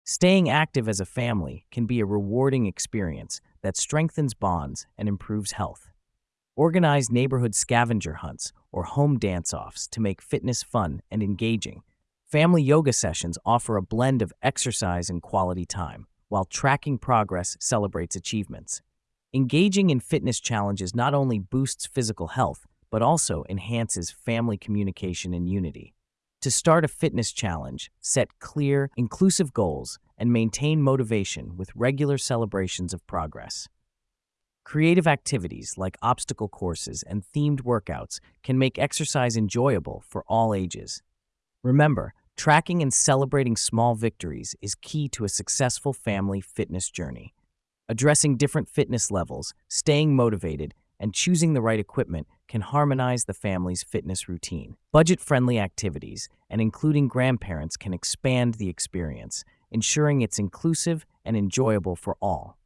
Staying active as a family can be a rewarding experience that strengthens bonds and improves health. Organize neighborhood scavenger hunts or home dance-offs to make fitness fun and engaging. Family yoga sessions offer a blend of exercise and quality time, while tracking progress celebrates achievements. Engaging in fitness challenges not only boosts physical health, but also enhances family communication and unity. To start a fitness challenge, set clear, inclusive goals and maintain motivation with regular celebrations of progress. Creative activities like obstacle courses and themed workouts can make exercise enjoyable for all ages. Remember, tracking and celebrating small victories is key to a successful family fitness journey. Addressing different fitness levels, staying motivated, and choosing the right equipment can harmonize the family's fitness routine. Budget-friendly activities and including grandparents can expand the experience, ensuring it's inclusive and enjoyable for all.